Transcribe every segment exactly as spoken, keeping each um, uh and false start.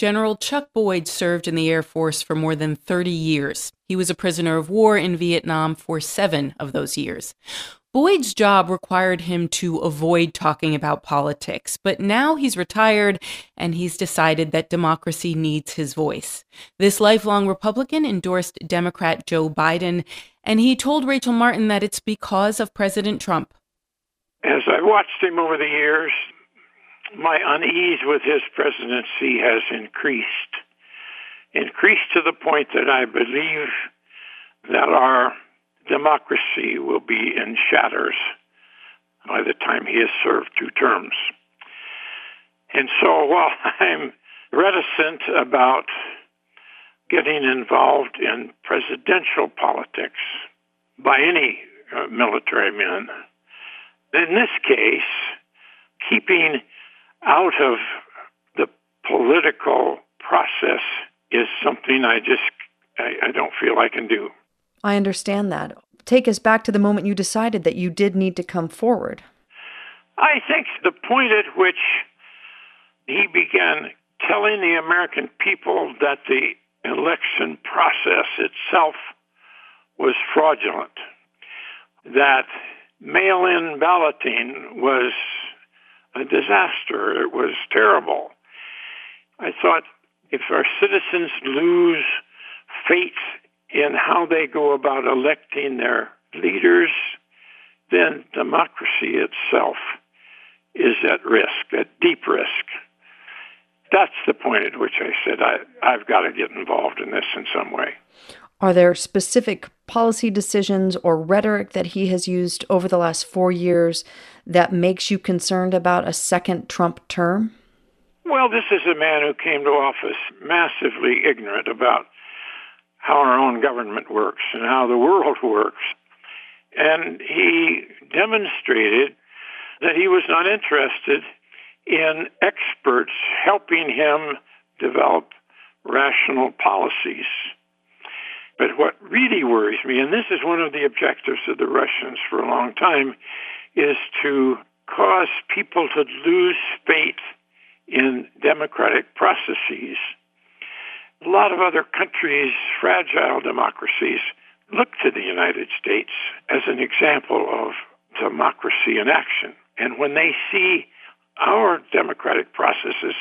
General Chuck Boyd served in the Air Force for more than thirty years. He was a prisoner of war in Vietnam for seven of those years. Boyd's job required him to avoid talking about politics, but now he's retired and he's decided that democracy needs his voice. This lifelong Republican endorsed Democrat Joe Biden, and he told Rachel Martin that it's because of President Trump. As I watched him over the years, my unease with his presidency has increased, increased to the point that I believe that our democracy will be in shatters by the time he has served two terms. And so while I'm reticent about getting involved in presidential politics by any uh, military men, in this case, keeping out of the political process is something I just, I, I don't feel I can do. I understand that. Take us back to the moment you decided that you did need to come forward. I think the point at which he began telling the American people that the election process itself was fraudulent, that mail-in balloting was a disaster, it was terrible. I thought, if our citizens lose faith in how they go about electing their leaders, then democracy itself is at risk, at deep risk. That's the point at which I said, I, I've got to get involved in this in some way. Are there specific policy decisions or rhetoric that he has used over the last four years that makes you concerned about a second Trump term? Well, this is a man who came to office massively ignorant about how our own government works and how the world works. And he demonstrated that he was not interested in experts helping him develop rational policies. But what really worries me, and this is one of the objectives of the Russians for a long time, is to cause people to lose faith in democratic processes. A lot of other countries, fragile democracies, look to the United States as an example of democracy in action. And when they see our democratic processes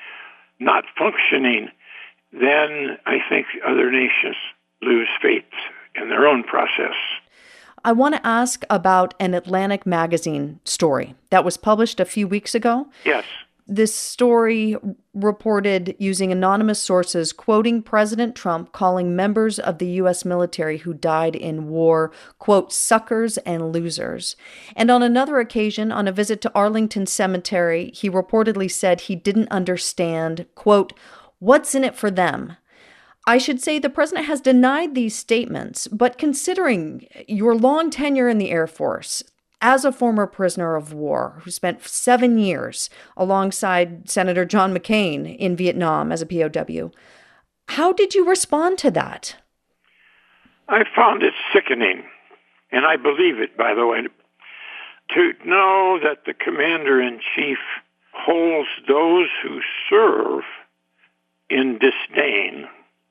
not functioning, then I think other nations lose faith in their own process. I want to ask about an Atlantic magazine story that was published a few weeks ago. Yes. This story reported using anonymous sources, quoting President Trump, calling members of the U S military who died in war, quote, suckers and losers. And on another occasion, on a visit to Arlington Cemetery, he reportedly said he didn't understand, quote, what's in it for them. I should say the president has denied these statements, but considering your long tenure in the Air Force, as a former prisoner of war who spent seven years alongside Senator John McCain in Vietnam as a P O W, how did you respond to that? I found it sickening, and I believe it, by the way, to know that the commander-in-chief holds those who serve in disdain.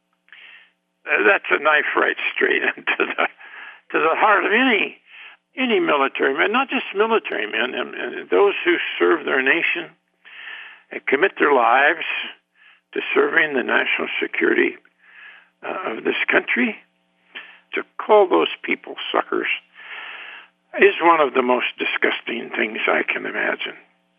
That's a knife right straight into the to the heart of any any military man, not just military men, and, and those who serve their nation and commit their lives to serving the national security uh, of this country. To call those people suckers is one of the most disgusting things I can imagine.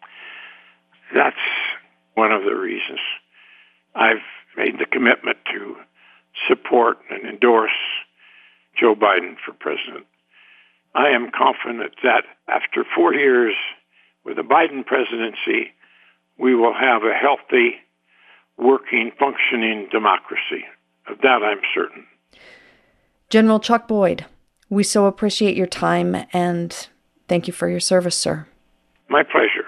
That's one of the reasons I've made the commitment to support and endorse Joe Biden for president. I am confident that after four years with the Biden presidency, we will have a healthy, working, functioning democracy. Of that, I'm certain. General Chuck Boyd, we so appreciate your time and thank you for your service, sir. My pleasure.